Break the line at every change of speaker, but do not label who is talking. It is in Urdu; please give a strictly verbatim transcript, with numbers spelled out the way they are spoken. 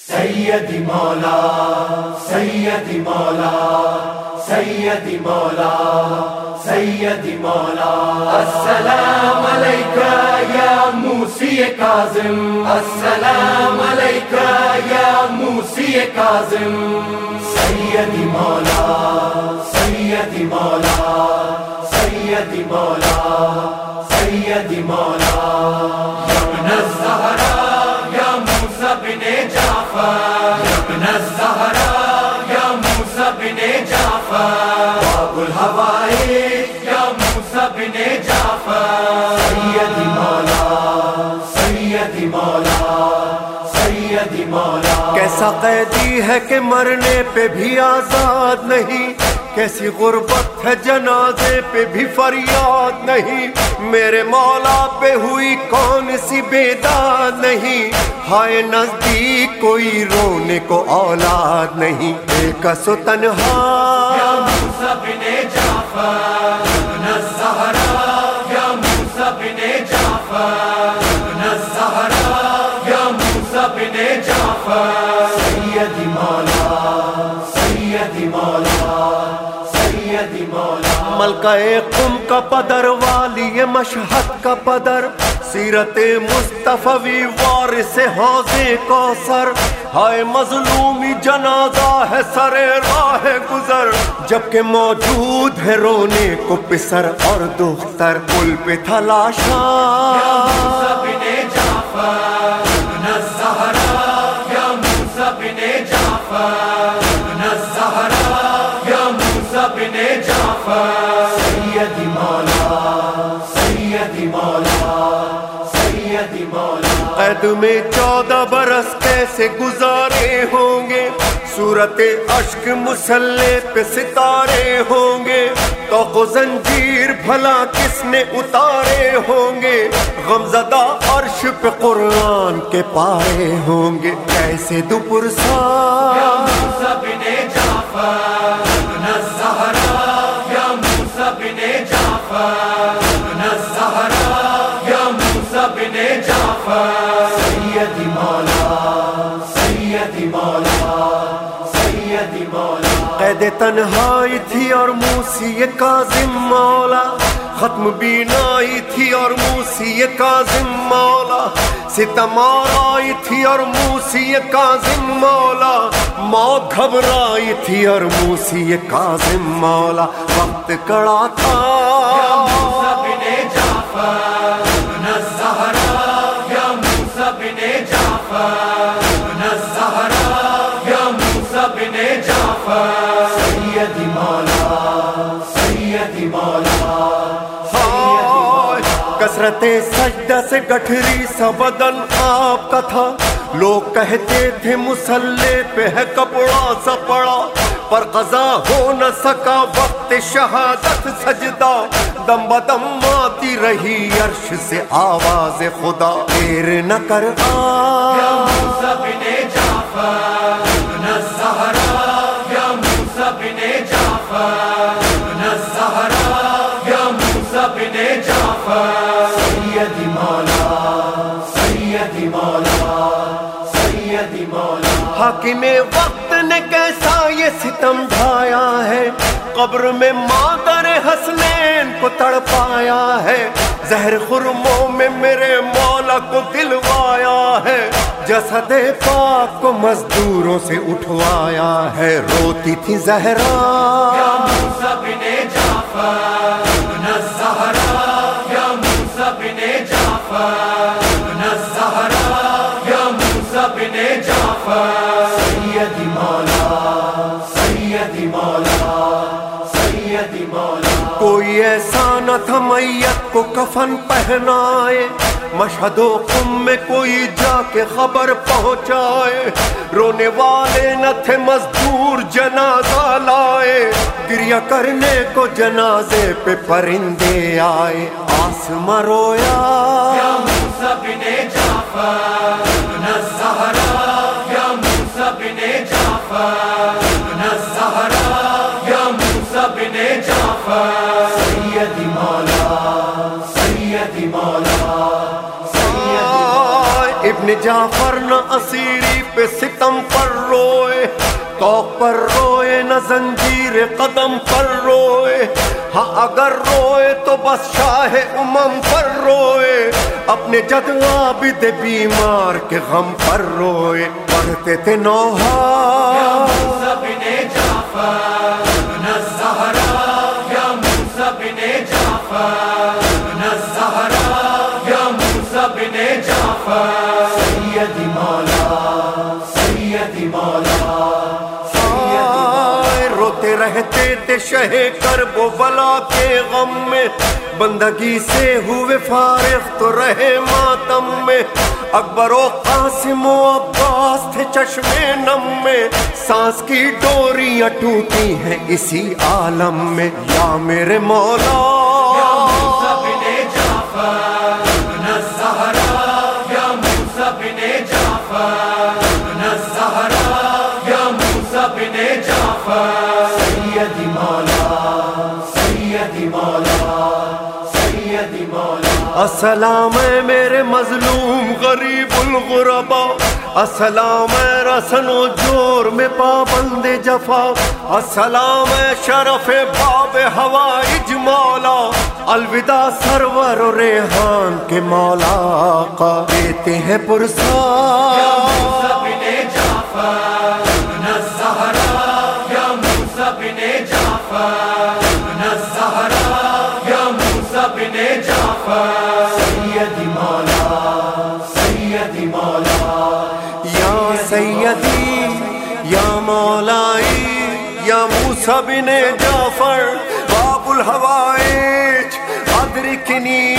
سیدی مولا سیدی مولا سیدی مولا سیدی مولا السلام علیکہ یا موسی کاظم السلام علیکہ یا موسی کاظم سیدی مولا سیدی مولا سیدی مولا سیدی مولا یا ابن الزہراء یا موسی بن جعفر یا ابن الزہراء یا موسی بن جعفر باب الحوائج یا موسی بن جعفر سیدی مولا سیدی مولا سیدی مولا
کیسا قیدی ہے کہ مرنے پہ بھی آزاد نہیں، کیسی غربت ہے جنازے پہ بھی فریاد نہیں، میرے مولا پہ ہوئی کون سی بیداد نہیں، ہائے نزدیک کوئی رونے کو اولاد نہیں، ایک سو تنہا
یا موسی بن جعفر ابن الزہراء یا موسی بن جعفر ابن الزہراء یا موسی بن جعفر سیدی مولا سیدی مولا سیدی مولا
ملکہ قم کا پدر والی مشہد کا پدر، سیرت مصطفی وارث حوض کوثر، ہائے مظلومی جنازہ ہے سر راہ گزر، جبکہ موجود ہے رونے کو پسر اور دختر، پل پہ تھا لاشا
یا موسی بن جعفر ابن الزہراء یا موسی بن جعفر ابن الزہراء یا موسی بن جعفر سیدی مولا سیدی مولا سیدی مولا
قید میں چودہ برس کیسے گزارے ہوں گے، صورت اشک مسلح پہ ستارے ہوں گے، توق و زنجیر بھلا کس نے اتارے ہوں گے، غمزدہ عرش پہ قرآن کے پارے ہوں گے، کیسے دو پرسا
یا موسی بن جعفر ابن الزہراء یا موسی بن جعفر ابن الزہراء یا موسی بن جعفر سیدی مولا سیدی مولا سیدی مولا
قید تنہائی تھی اور موسی کاظم مولا، ختم بینائی تھی اور موسی کاظم مولا، ستم آرائی تھی اور موسی کاظم مولا، موت گھبرائی تھی اور موسی کاظم مولا، وقت کڑا تھا
یا موسی بن جعفر ابن الزہراء یا موسی بن جعفر ابن الزہراء یا موسی بن جعفر سیدی مولا سیدی مولا
کثرت سجدہ سے گٹھری سا بدن آپ کا تھا، لوگ کہتے تھے مسلح پہ ہے کپڑا سا پڑا، پر قضا ہو نہ سکا وقت شہادت سجدہ، دم بدم آتی رہی عرش سے آواز خدا، دیر نہ کر آ
یا موسی بن جعفر ابن الزہراء یا موسی بن جعفر ابن الزہراء یا موسی بن جعفر سیدی مولا سیدی مولا سیدی مولا
حاکم وقت نے کیسا یہ ستم ڈھایا ہے، قبر میں مادر حسنین کو تڑپایا ہے، زہر خرموں میں میرے مولا کو دلوایا ہے، جسد پاک کو مزدوروں سے اٹھوایا ہے، روتی تھی زہرا
یا موسی بن جعفر ابن الزہراء یا موسی بن جعفر ابن الزہراء یا موسی بن جعفر سیدی مولا سیدی مولا سیدی مولا
کوئی ایسا نہ تھا میت کو کفن پہنائے، مشہد و قم میں کوئی جا کے خبر پہنچائے، رونے والے نہ تھے مزدور جنازہ لائے، گریہ کرنے کو جنازے پہ پرندے آئے، آسماں رویا
یا موسی بن جعفر ابن الزہراء یا موسی بن جعفر ابن الزہراء یا موسی بن جعفر سیدی مولا سیدی مولا سیدی مولا
ابن جعفر نہ اسیری پہ ستم پر روئے، کوک پر روئے نہ زنجیر قدم پر روئے، ہاں اگر روئے تو بس شاہ امم پر روئے، اپنے جد عابد بیمار کے غم پر روئے۔ پڑھتے تھے نوحہ
یا موسیٰ بن جعفر ابن الزہرا، یا موسیٰ بن جعفر ابن الزہرا، یا موسیٰ بن جعفر سیدی مولا سیدی مولا۔
روتے رہتے تھے شہ کرب و بلا کے غم میں، بندگی سے ہوئے فارغ تو رہے ماتم میں، اکبر و قاسم و عباس تھے چشمے نم میں، سانس کی ڈوریاں ٹوٹی ہیں اسی عالم میں۔ یا میرے مولا
یا موسیٰ بن جعفر ابن الزہرا، یا موسیٰ بن جعفر ابن الزہرا، یا موسیٰ بن جعفر سیدی مولا سیدی مولا سیدی مولا۔
السلام ہے میرے مظلوم غریب الغربا، السلام ہے رسن و جور میں پابند جفا، السلام ہے شرف باب ہوائج مولا، الوداع سرور و ریحان کے مولا آقا دیتے ہیں پرساد۔
یا موسیٰ بن جعفر ابن الزہرا، یا موسیٰ بن جعفر ابن الزہرا، یا موسیٰ بن جعفر سیدی مولا سیدی مولا۔
یا سیدی یا مولائی یا موسیٰ بن جعفر باب الحوائج ادرکنی